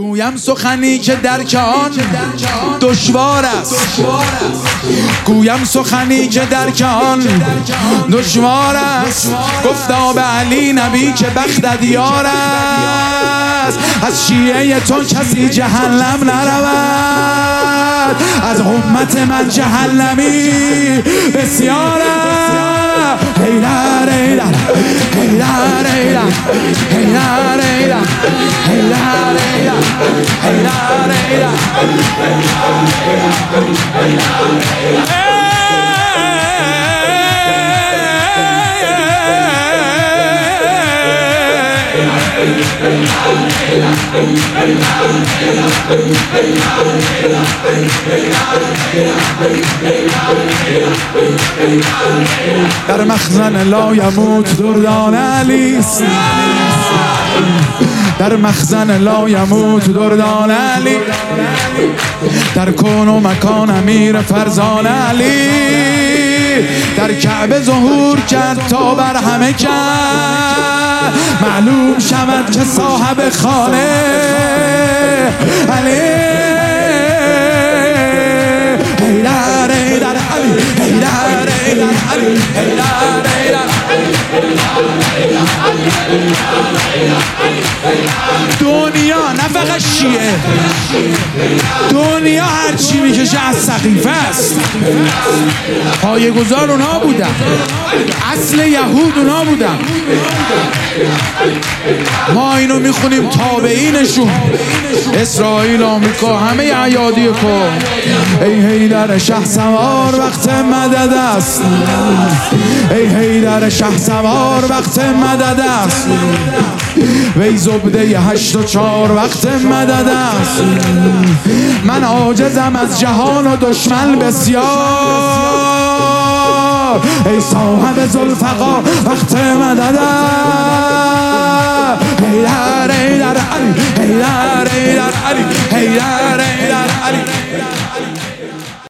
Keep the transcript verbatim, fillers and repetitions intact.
گویم سخنی که درک آن دشوار است، گویم سخنی که درک آن دشوار است. گفتا به علی نبی که بختت یار است، از شیعه تو کسی جهنم نرود، از امت من جهنمی بسیار است. هیدر هیدر هیدر هیدر هیدر هیدر هیدر هیدر هیدر در مخزن لا یموت دردان علیست، در مخزن لا یموت دردان علی، در کون و مکان امیر فرزان علی، در کعبه ظهور کرد تا بر همه کرد معلوم شود که صاحب خانه علی. هیدر هیدر علی هیدر هیدر علی هیدر هیدر. دنیا نه فقط شیعه، دنیا هرچی میکشه از سقیفه است. پایه‌گذار اونا بودن، اصل یهود اونا بودن. ما اینو میخونیم تابعینشون، اسرائیل، آمریکا، همه ایادی کن. ای حیدر شه سوار وقت مدد است، ای حیدر شه سوار وقت مدد است، وی زبده هشت و چار وقت مدد است. من عاجزم از جهان و دشمن بسیار، ای صاحب ذوالفقار وقت مدد است. هیدر هیدر علی هیدر